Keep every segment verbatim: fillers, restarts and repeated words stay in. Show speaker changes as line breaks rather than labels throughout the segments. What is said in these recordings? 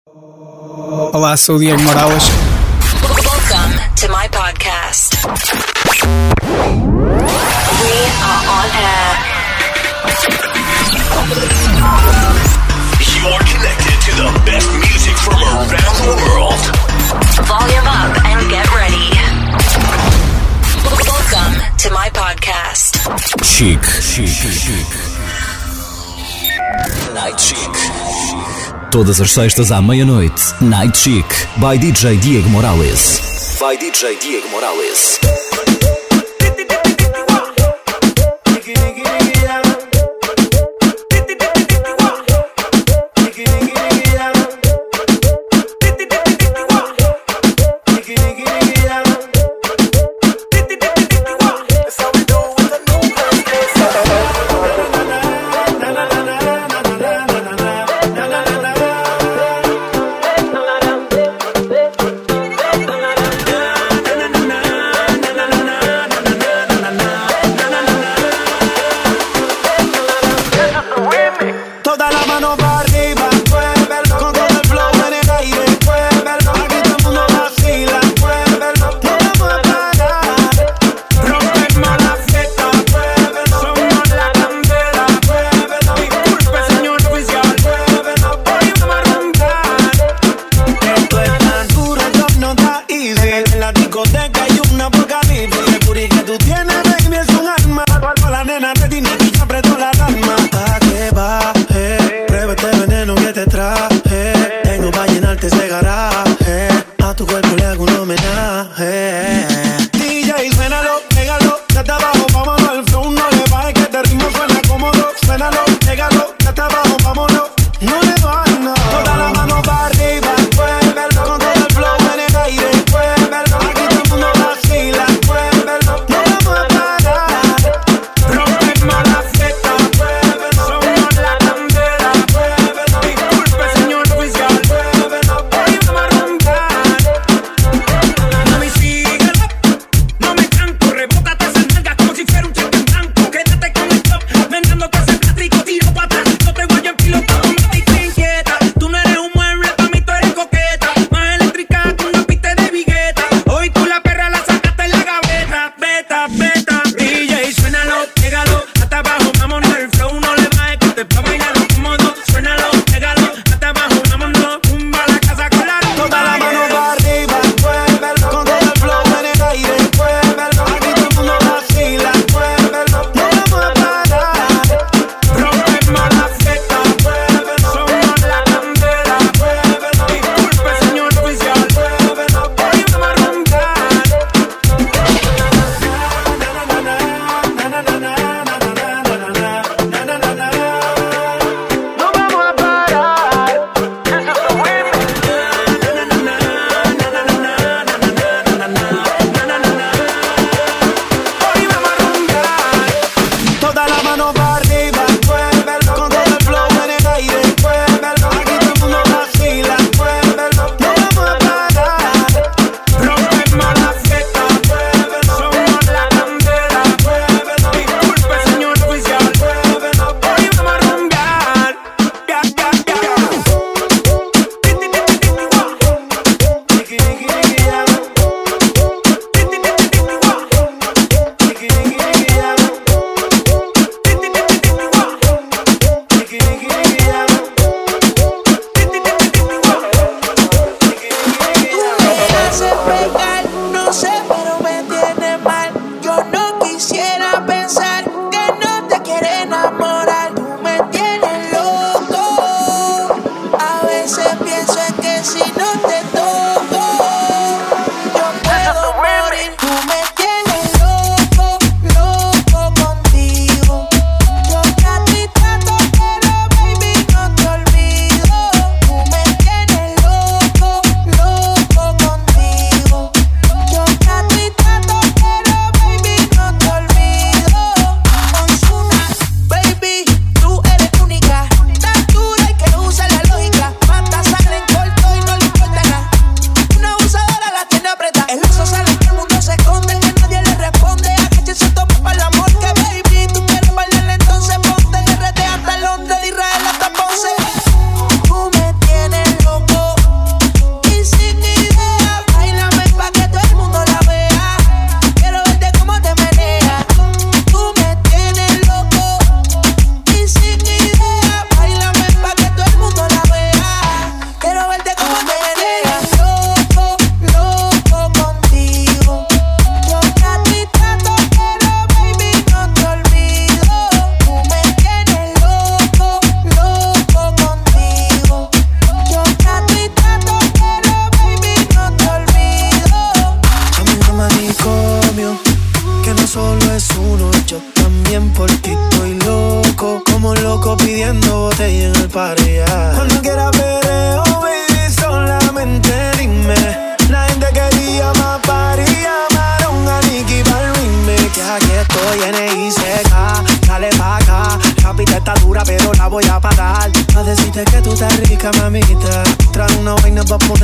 Olá, sou o Diego Morales.
Welcome to my podcast. We are on air.
You're connected to the best music from around the world.
Volume up and get ready. Welcome to my podcast.
Chic. Chic. Chic. Night Chic. Todas as sextas à meia-noite, Night Chic, by D J Diego Morales. By D J Diego Morales.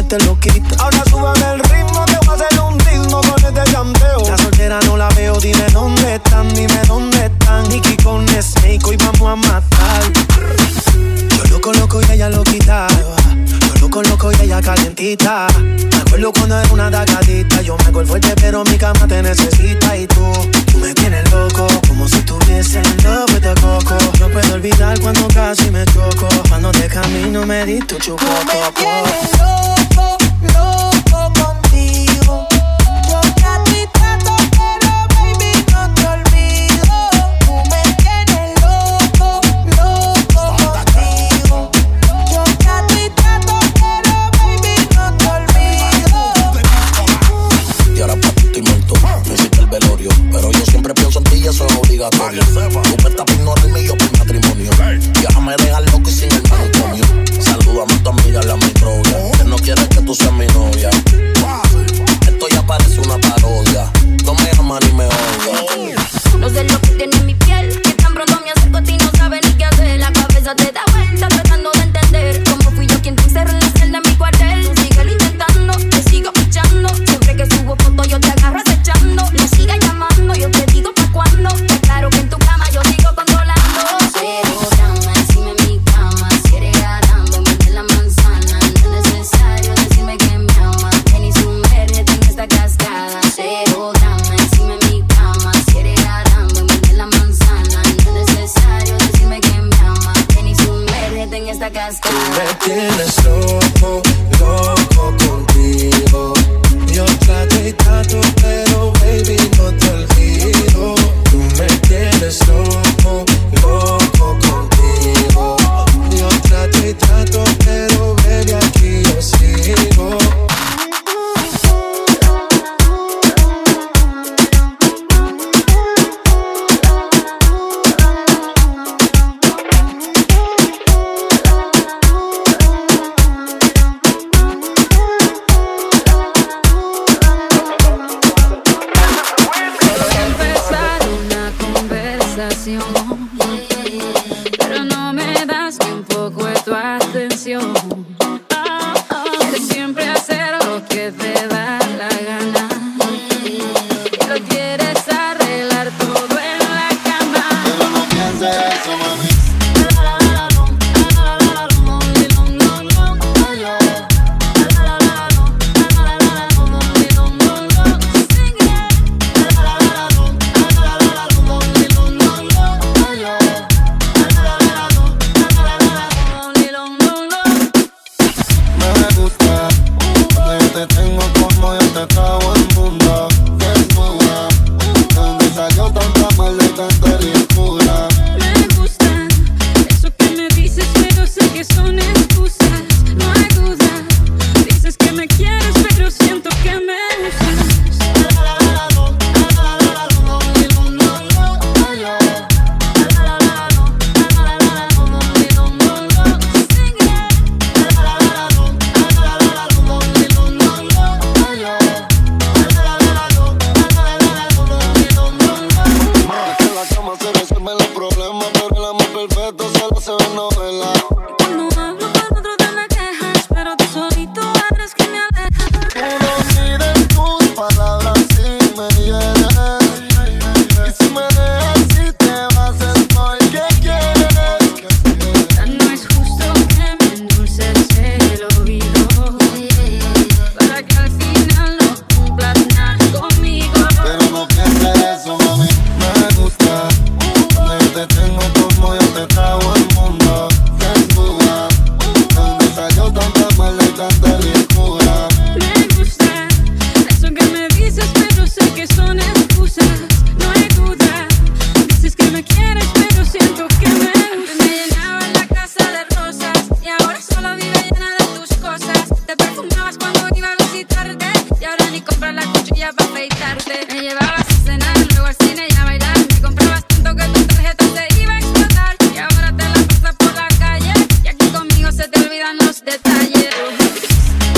te lo quita. Ahora súbame el ritmo, te voy a hacer un ritmo con este llanteo. La soltera no la veo, dime dónde están, dime dónde están. Nicky con Snake, hoy vamos a matar. Yo lo coloco y ella lo quita. Yo lo coloco y ella calientita. Me acuerdo cuando era una tagadita. Yo me hago el fuerte pero mi cama te necesita. Y tú, tú me tienes loco, como si tuviese en love with the coco. No puedo olvidar cuando casi me choco. Cuando de camino me di tu chupo.
Tú me tienes loco, loco contigo. Yo ya te trato, pero baby no te olvido. Tú me tienes loco, loco contigo. Yo ya te trato, pero baby no te olvido.
Y ahora pa' ti estoy muerto, no hiciste el velorio, pero yo siempre pienso en ti y eso es obligatorio. Tú me estás por ignorarme y yo por matrimonio. Ya me dejas loco y sin el manicomio. Salúdame a tu amiga, la microbia, que no quiere que tú seas mi novia. Esto ya parece una parodia. No me amas ni me odias.
No sé lo que tiene en mi piel, que tan pronto me acerco a ti no sabes ni qué hacer. La cabeza te da vuelta tratando de entender cómo fui yo quien te encerró en la celda de mi cuartel. Síguelo intentando, te sigo fichando. Siempre que subo fotos yo te agarro acechando. No sigas llamando, yo te digo pa' cuándo. Está claro que en tu cama yo sigo controlando. Cero drama encima de mi cama. Si eres ganando, mete la manzana. No es necesario decirme que me amas. Ven y sumérgete en esta cascada. Cero drama encima de mi cama. Si eres ganando, mete la manzana. No es necesario decirme que me amas. Ven y sumérgete en esta cascada.
Me tienes loco, loco contigo. Yo trato y trato, pero baby no te olvido. Tú me tienes loco, loco contigo. Yo trato y trato, pero baby aquí yo sigo.
Pero no me das ni un poco de tu atención. Oh, oh. Quieres siempre hacer lo que te da la gana. Y lo quieres arreglar todo en la cama.
Pero no pienses eso, mami.
Detalles.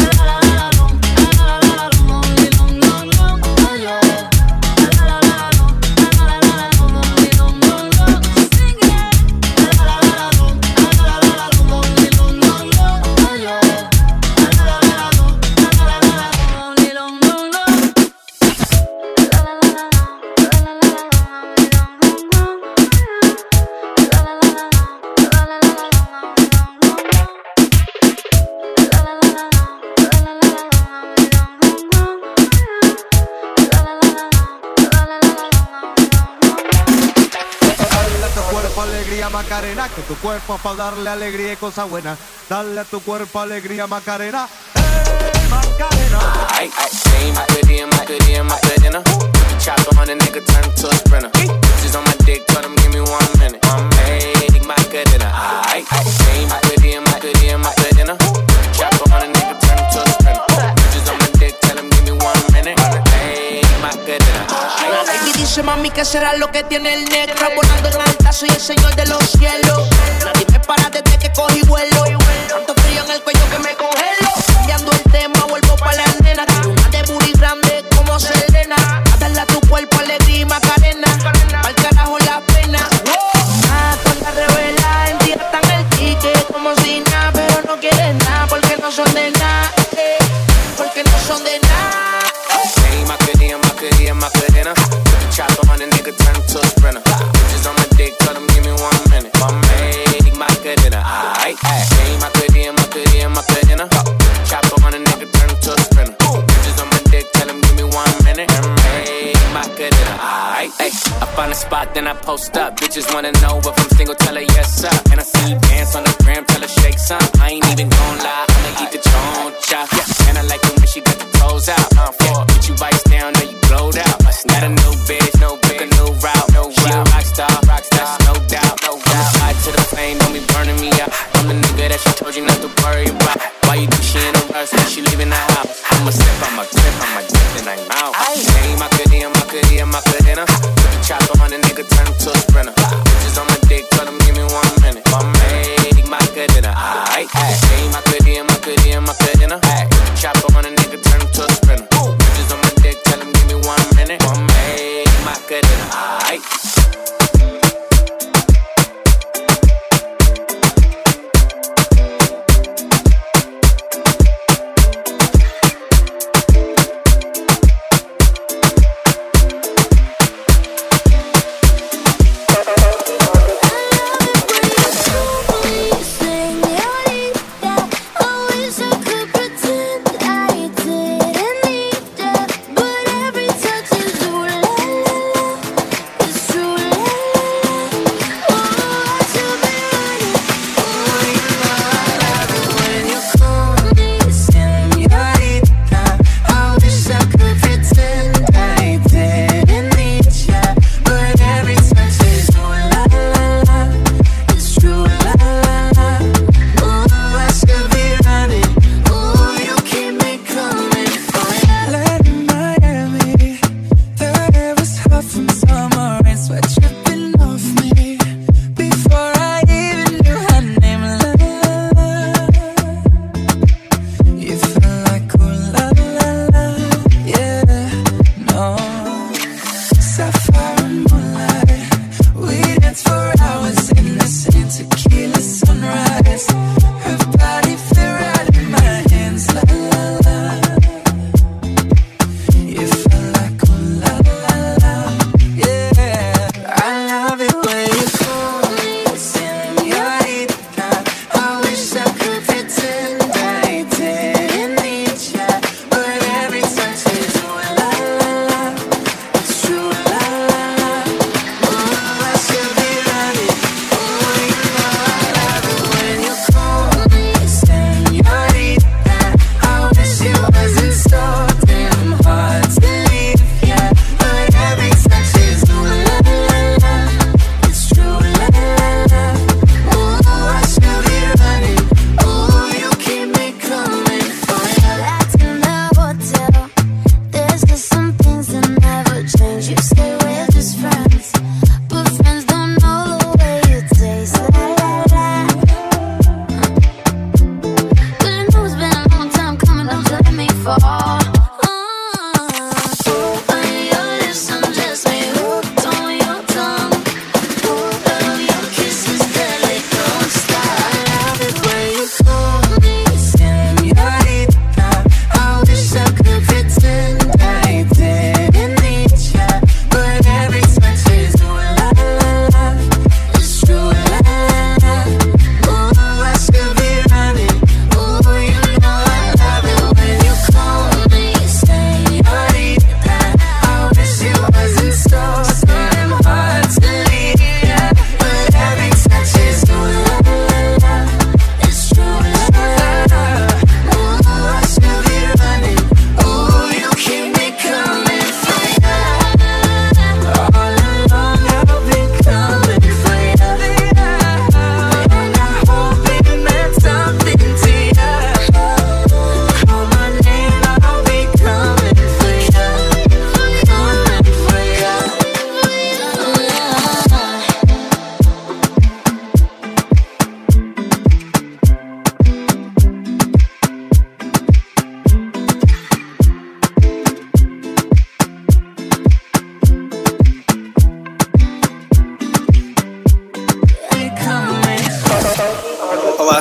Macarena, que tu cuerpo es para darle alegría y cosas buenas. Dale a tu cuerpo alegría, Macarena. Hey, Macarena.
Ay, ay, same, Macarena, Macarena, Macarena. Chopper on a nigga, turn him to a sprinter. Bitches on my dick, tell them give me one minute. Hey, Macarena. Ay, ay, same, Macarena, Macarena, Macarena. Chopper on a nigga, turn him to a sprinter. Bitches on my dick, tell them give me one minute. Hey, Macarena.
La baby dice mami que será lo que tiene el negro. Volando en alta, soy el señor de los cielos. Nadie me para desde que cogí vuelo. Tanto frío en el cuello que me congelo. Cambiando el tema, vuelvo pa' la nena. Quiero una de booty grande como Selena. A darle a tu cuerpo alegría y Macarena. Pa'l carajo la pena. Ah, con la revela, en día están el ticket como si nada. Pero no quieren nada porque no son de nada. Eh, porque no son de nada.
Hey, Macarena, Macarena, Macarena. Chopper on a nigga, turn him to a sprinter. Bitches on my dick, tell them give me one minute. Hey, Macarena. Ay, ay, hey, Macarena, Macarena, Macarena. Chopper on a nigga, turn him to a sprinter. Bitches on my dick, tell them give me one minute. Hey, Macarena. Ay, ay, I find a spot, then I post up. Bitches wanna know if I'm single, tell her yes, sir. And I see you dance on the gram, tell her shake some. I ain't even gon' lie, I'ma eat the choncha. Yeah, and I like it when she got the toes out. Uh, yeah, get you vice down, now you glowed out. Got a new bitch, no bitch, a new route. No she route. A rock star, rock star, no doubt, no doubt. I'm tied to the flame, don't be burning me out. I'm the nigga that she told you not to worry about. Why you think she in a rush when she leaving the house? I'ma sip, I'ma grip, I'ma dip, then I'm out. Hey, Macarena, Macarena, Macarena. Put the chopper on a nigga, turn him to a sprinter. Bitches on my dick, tell them give me one minute. Hey, Macarena. Ay, ay, hey, Macarena, Macarena, Macarena. Put the chopper on a nigga, turn him to a sprinter. Bitches on my dick, tell them give me one minute. Hey, Macarena. Ay.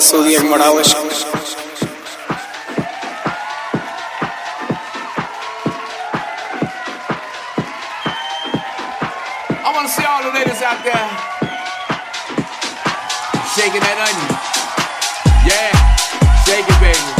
su Diego Morales.
I want to see all the ladies out there shaking that onion. Yeah, shake it, baby.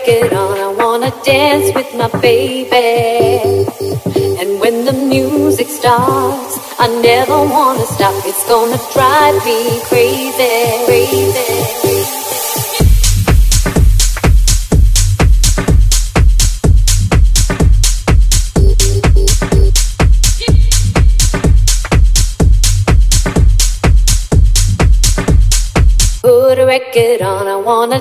record on, I wanna dance with my baby. And when the music starts, I never wanna stop. It's gonna drive me crazy, crazy. Put a record on, I wanna.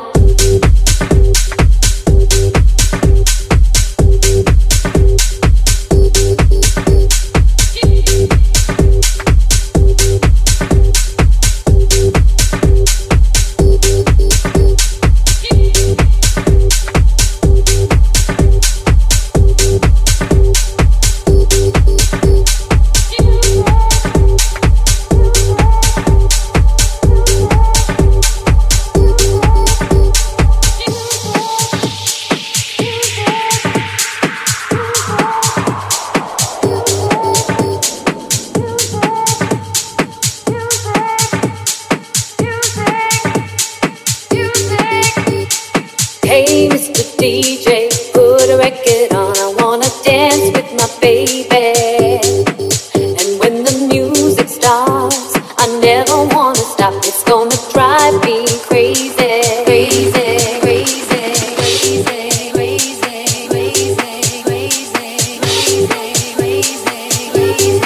Hey, Mister D J, put a record on. I wanna dance with my baby. And when the music starts, I never wanna stop. It's gonna drive me crazy, crazy, crazy, crazy, crazy, crazy, crazy, crazy, crazy,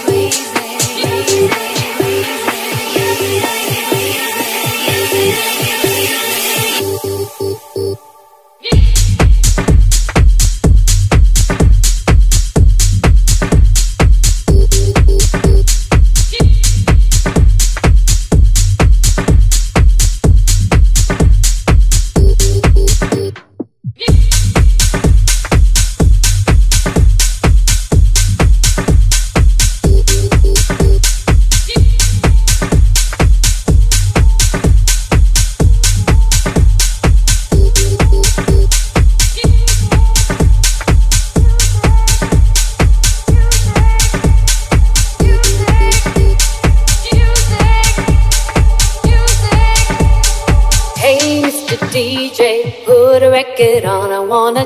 D J, put a record on. I wanna.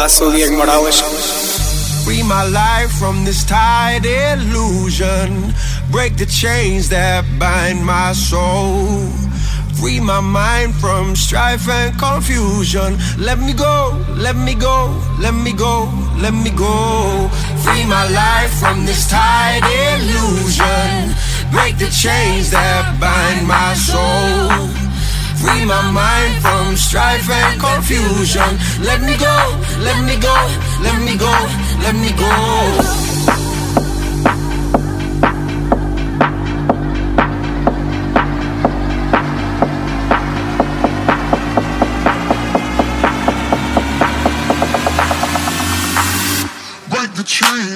Hola, soy Diego Morales.
Free my life from this tight illusion. Break the chains that bind my soul. Free my mind from strife and confusion. Let me go, let me go, let me go, let me go. Free my life from this tight illusion. Break the chains that bind my soul. Free my mind from strife and confusion. Let me go, let me go, let me go, let me go.
The chains.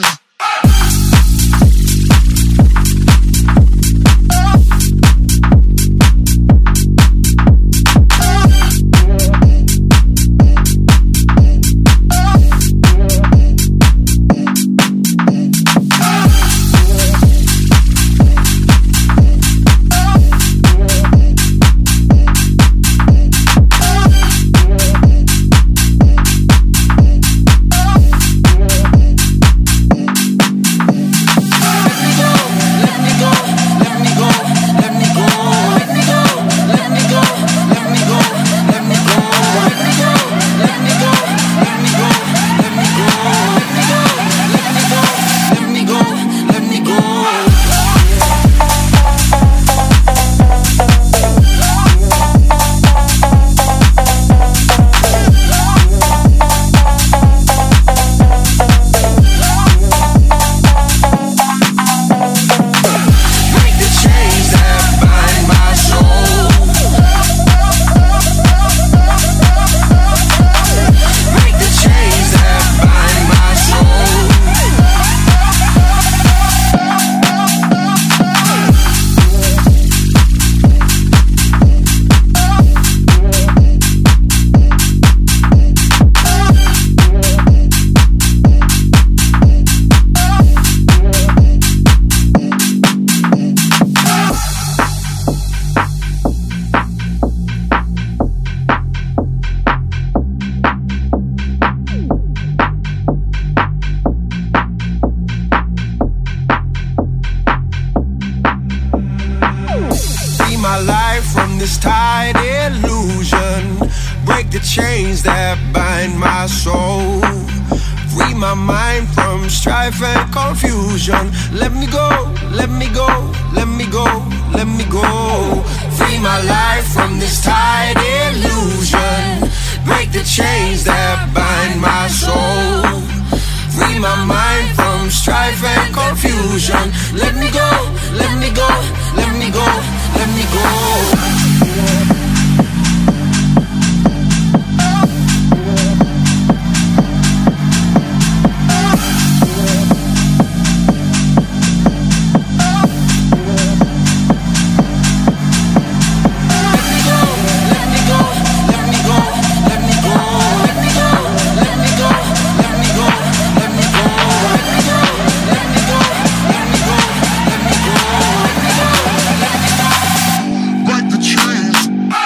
Chains that bind my soul. Free my mind from strife and confusion. Let me go, let me go, let me go, let me go. Free my life from this tight illusion. Break the chains that bind my soul. Free my mind from strife and confusion. Let me go, let me go, let me go, let me go. Break the chains.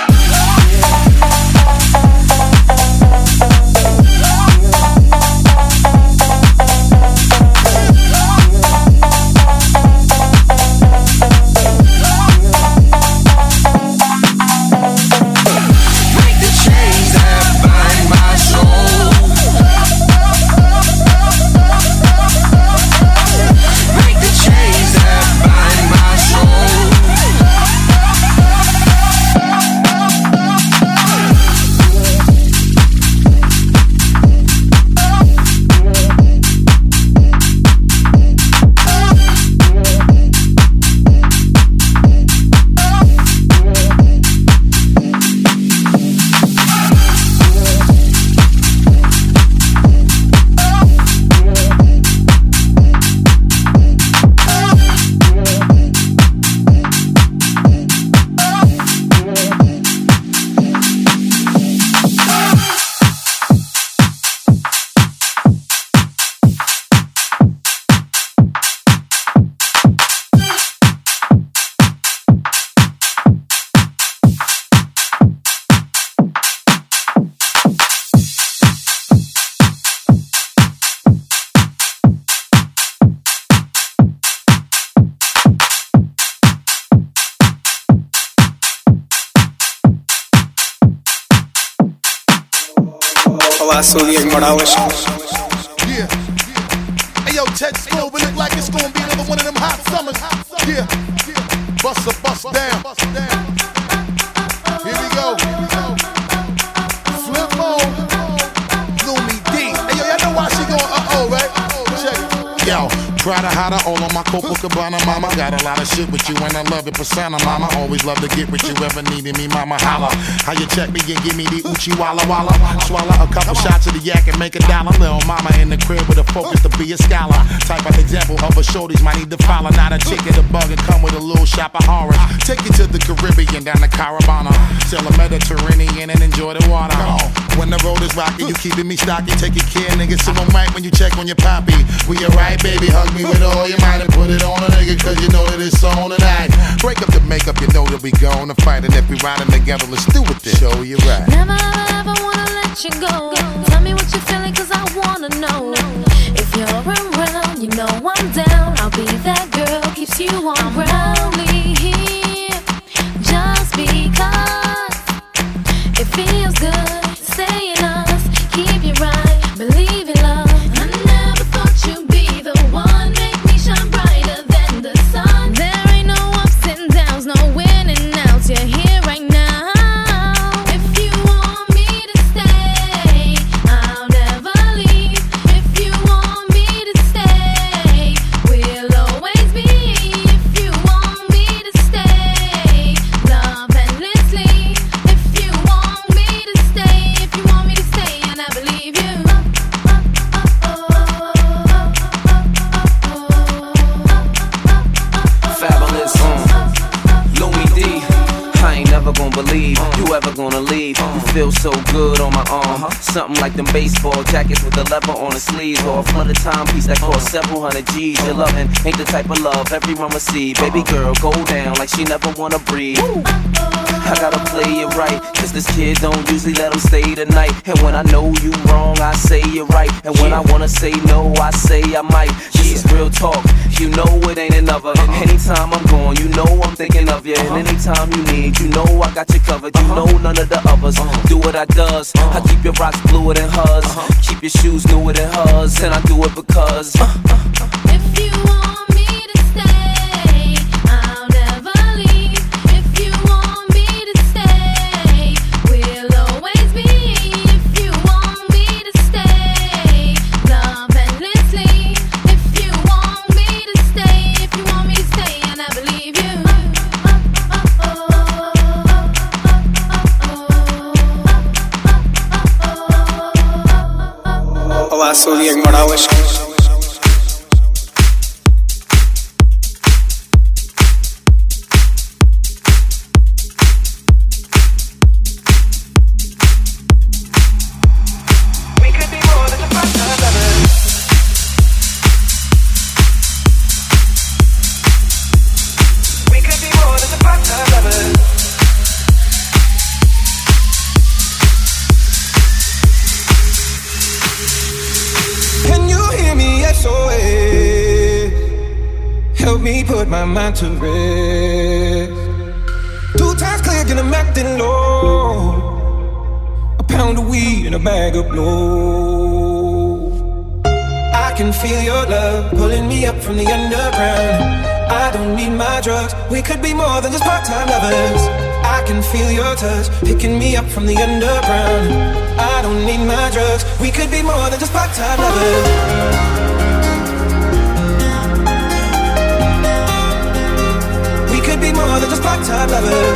Olá, sou o Diego Morales.
Yeah. Hey yo, Ted Slow, it look like it's gonna be another one of them hot summers. Yeah. Bust a bust down. Here we go. Flip mode. Lumi D. Hey yo, y'all know why she going uh-oh, right? Check it. Yo. Prada hotter, all on my Copacabana, mama. Got a lot of shit with you and I love it, persona, mama. Always love to get with you, ever needed me, mama. Holla. How you check me and give me the Uchi Walla Walla? Swallow a couple shots of the yak and make a dollar. Little mama in the crib with a focus to be a scholar. Type of example of a shorties might need to follow. Not a chick in the bug and come with a little shop of orange. Take you to the Caribbean, down to Caravana. Sail the Mediterranean and enjoy the water. When the road is rocky, you keeping me stocky. Take your care, nigga. So I'm right when you check on your poppy. We alright, baby, hug me with all your mind and put it on a nigga, cause you know that it's on tonight. Break up the makeup, you know that we gonna fight. And if we riding together, let's do it then. Show you right.
Never ever wanna let you go. Tell me what you're feeling, cause I wanna know. If you're around, you know I'm down. I'll be that girl, keeps you on ground. Only here, just because it feels good. Stay in us, keep you right, believe in love. I never thought you'd be the one, make me shine brighter than the sun. There ain't no ups and downs, no winning outs, you're here right now. If you want me to stay, I'll never leave. If you want me to stay, we'll always be. If you want me to stay, love endlessly. If you want me to stay, if you want me to stay, and I believe you.
Fabulous, um, Louis D. I ain't never gonna believe you ever gonna leave. You feel so good on my arm. Something like them baseball jackets with the leather on the sleeves, or a flooded timepiece that cost several hundred G's. Your loving ain't the type of love everyone receive. Baby girl, go down like she never wanna breathe. I gotta play it right, cause this kid don't usually let him stay the night. And when I know you wrong, I say you're right. And when I wanna say no, I say I might. This is real talk, you know it ain't another. Anytime I'm gone, you know I'm thinking of you. And anytime you need, you know I got you covered. You know none of the others do what I does. I keep your rocks bluer than hers, keep your shoes newer than hers. And I do it because
if you want me to stay, I'll never leave. If you want me to stay, we'll always be. If you want me to stay, love endlessly. If you want me to stay, if you want me to stay, and I believe you.
Olá, sou o Diego Morales.
Put my mind to rest. Two times clear, and I'm acting low. A pound of weed and a bag of blow. I can feel your love pulling me up from the underground. I don't need my drugs. We could be more than just part-time lovers. I can feel your touch picking me up from the underground. I don't need my drugs. We could be more than just part-time lovers. Be more than just part-time lovers.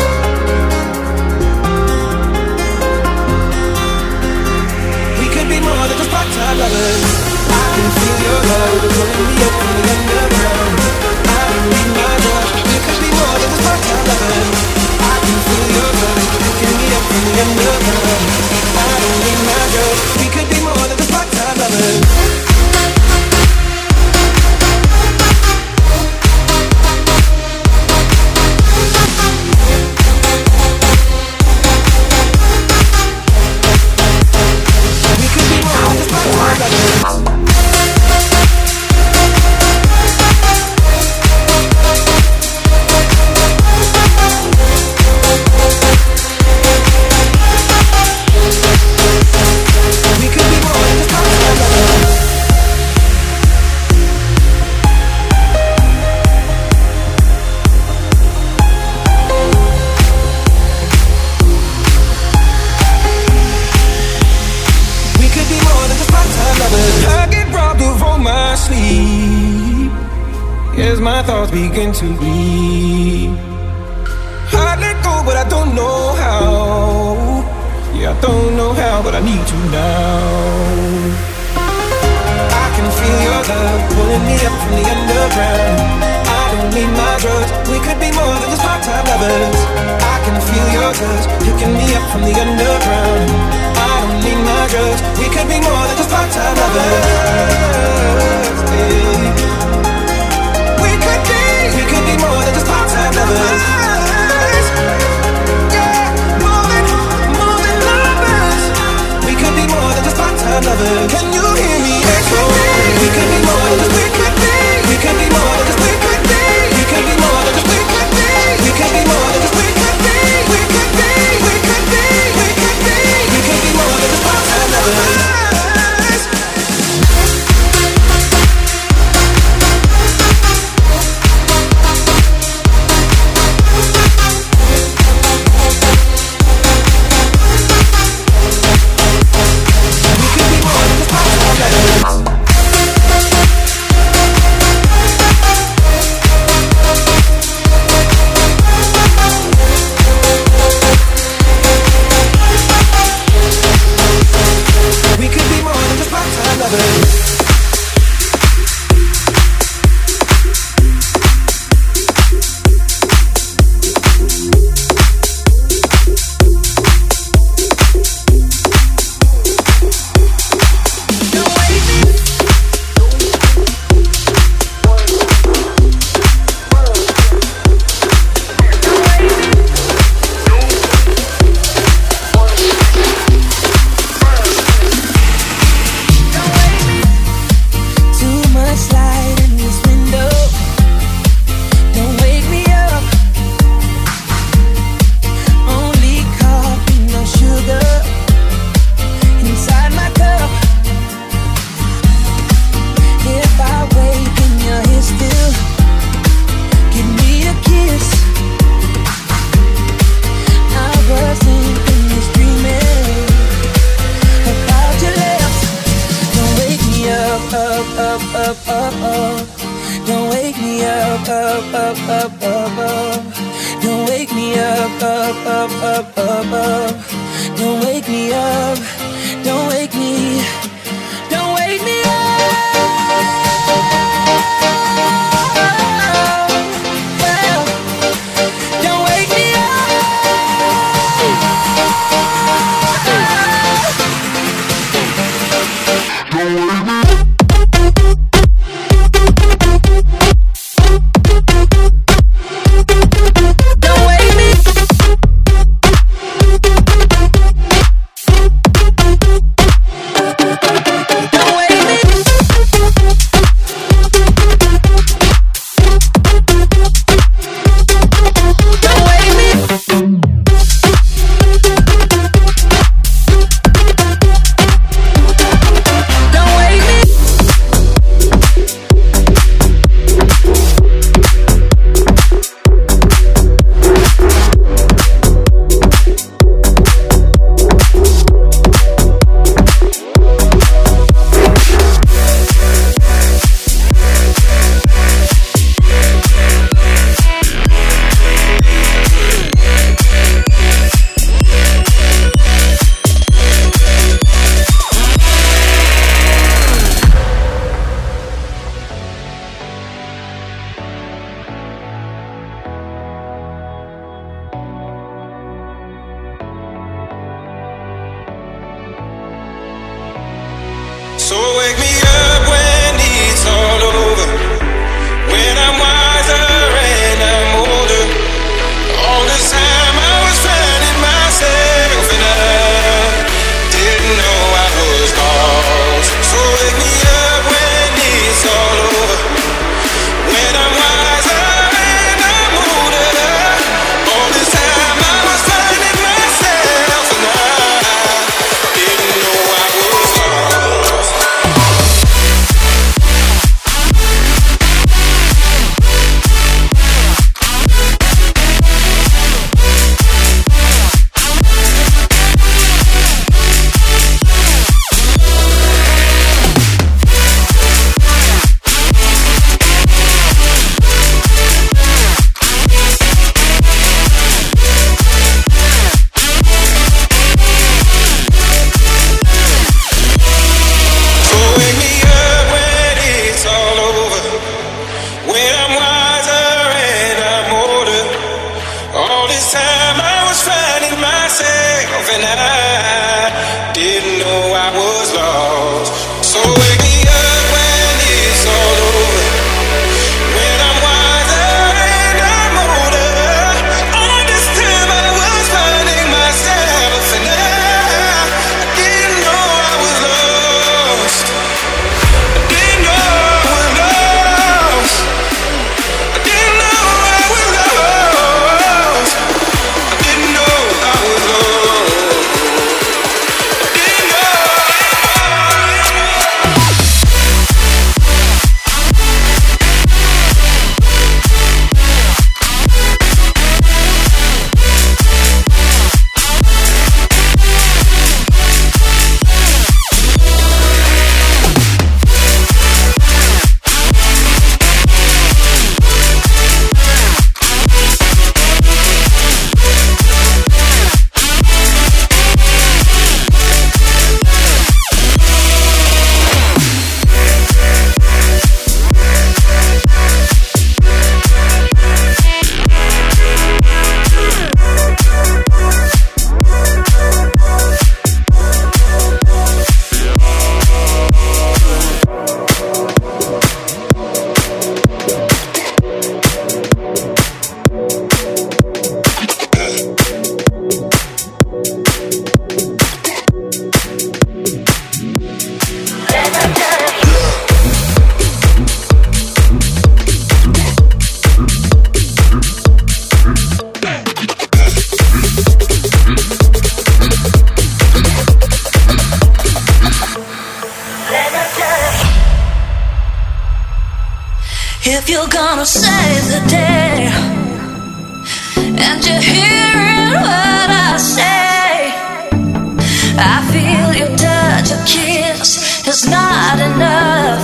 We could be more than just part-time lovers. I can feel your love pulling me up from the underground. I don't need my drugs. We could be more than just part-time lovers. I can feel your love picking me up from the underground. I don't need my drugs. We could be more than just part-time lovers.
as my thoughts begin to bleed. I let go, but I don't know how. Yeah, I don't know how, but I need you now. I can feel your love pulling me up from the underground. I don't need my drugs, we could be more than just part-time lovers. I can feel your touch picking me up from the underground. I don't need my drugs, we could be more than just part-time lovers. We could be, we could be more than just part-time lovers. Lovers. Can you hear me echo? We could be more than just we could be. We could be more than just we could be. We could be more than just we could be. We could be more than just we could be. We could be. We could be. We could be. We could be more than just part-time lovers.
Don't wake me.
If you're gonna save the day, and you're hearing what I say, I feel your touch, your kiss is not enough.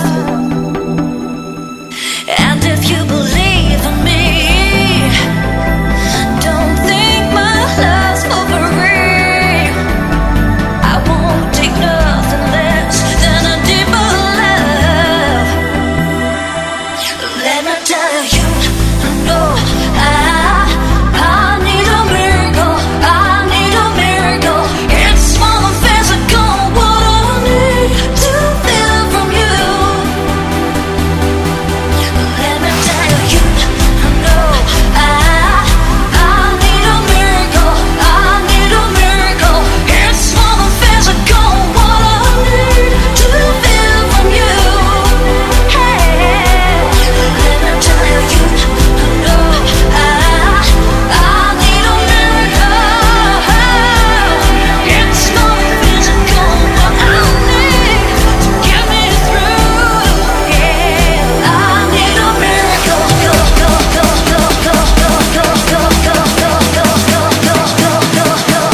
And if you believe in me, don't think my love's for free. I won't take nothing less than a deeper love. Let me tell you, no, I, I need a miracle, I need a miracle. It's more than physical, what I need to feel from you. Let me tell you, no, I, I need a miracle, I need a miracle. It's more than physical, what I need to feel from you. Hey, let me tell you, no, I, I need a miracle. It's more than physical, what I need to get me through. Yeah, I need a miracle. Go, go, go, go, go, go, go, go, go, go, go, go, go,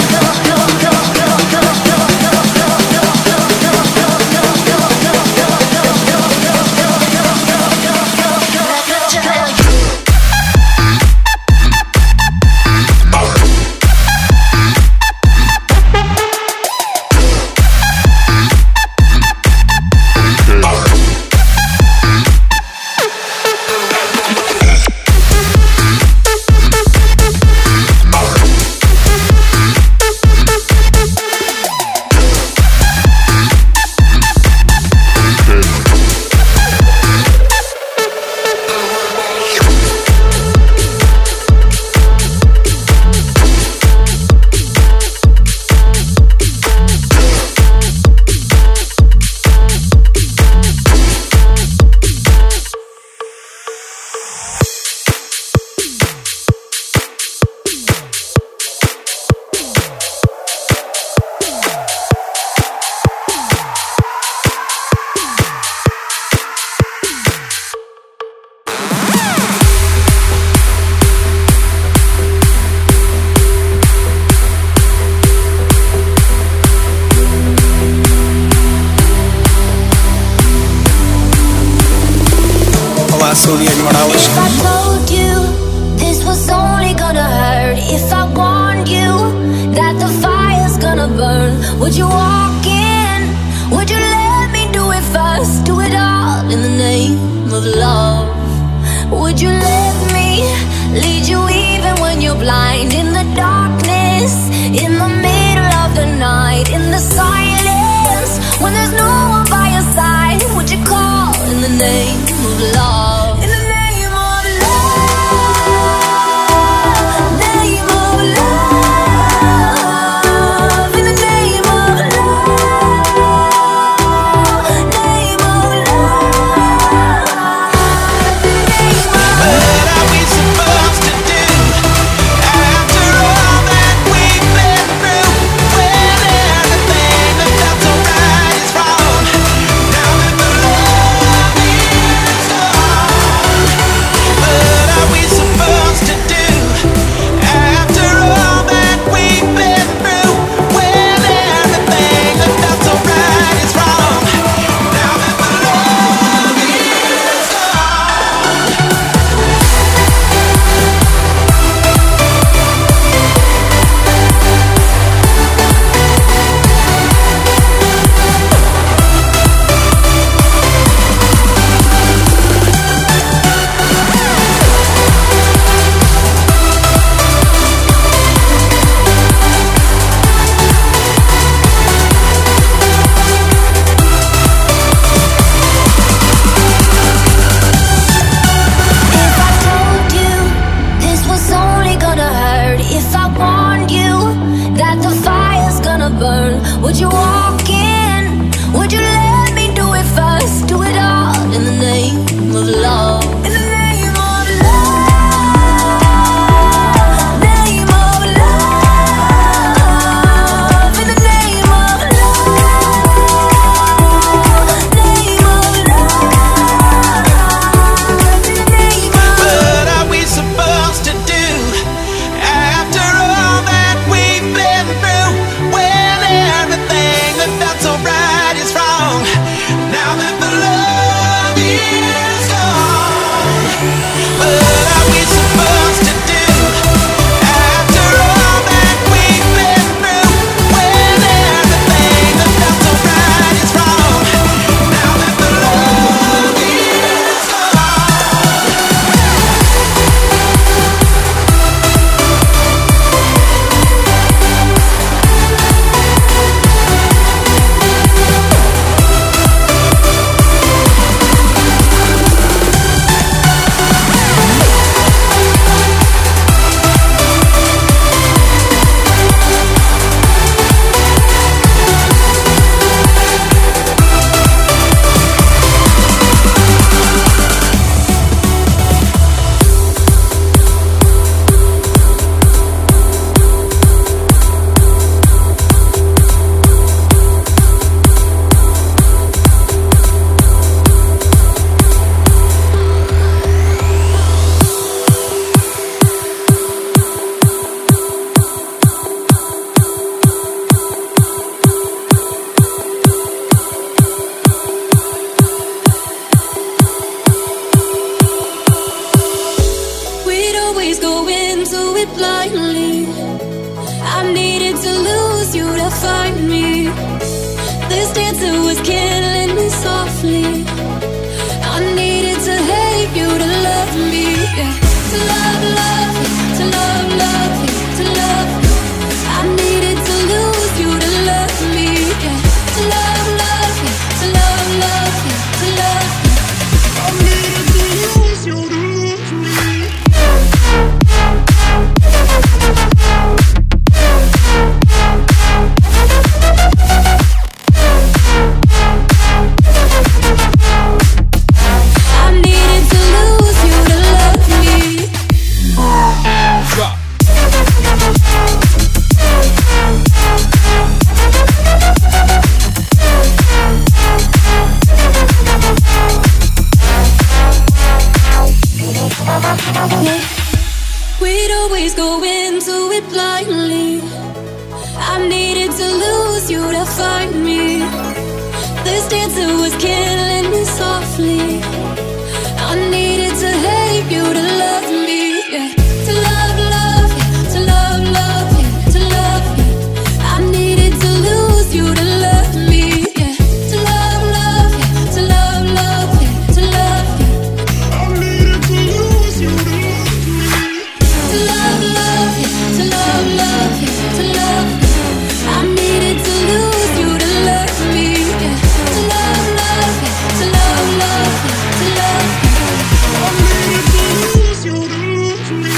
Olá, sou o Diego Morales.
If I told you this was only gonna hurt, if I warned you that the fire's gonna burn, would you walk in? Would you let me do it first? Do it all in the name of love. Would you let me lead you even when you're blind? In the darkness, in the middle of the night, in the silence, when there's no one by your side, would you call in the name of love? In the name of love, name of love, in the name of love, name of love, name of love.
What are we supposed to do after all that we've been through? When everything that felt so right is wrong. Now that the love is gone, what are we supposed to do after all that we've been through? When everything that felt so right is wrong. Now that the love is gone.
If I told you this was only gonna hurt, if I warned you that the fire's gonna burn, would you walk in? Would you let me do it first? Do it all in the name of love. In the name of love, name of love, in the name of love, name of love. into it blindly. I needed to lose you to find me. This dancer was killing me softly. I needed to hate you to love me, yeah. To love, love you, to love, love you, to love you. I needed to lose you to love me, yeah. To love, love you, to love, love you, to love you. I needed to lose you to lose me. We'd always go into it blindly. I needed to lose you to find me. This dancer was killing me softly. I needed to hate you to love me, yeah. To love, love you, to love, love you, to love you. I needed to lose you to love me, yeah. To love, love you, to love, love you, to love you. I needed to lose you to love me. To love, love you, to love, love you, to love you. I needed to lose you to love me, yeah. To love, love you, to love, love you, to love you. I needed to lose you to lose me.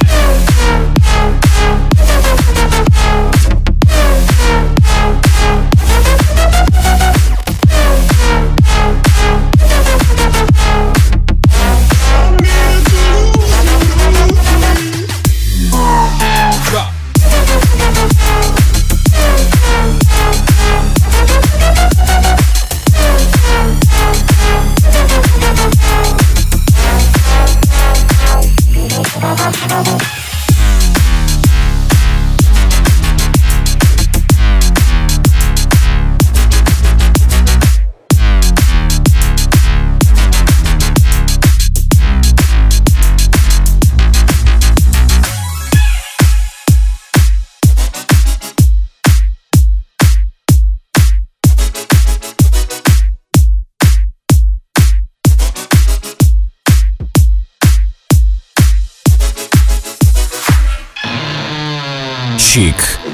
Chic.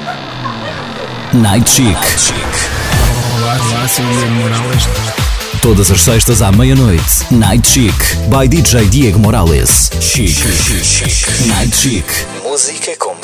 Night Chic.
Olá, olá, sou o Diego Morales.
Todas as sextas à meia-noite. Night Chic. By D J Diego Morales. Chic. Night Chic. Música com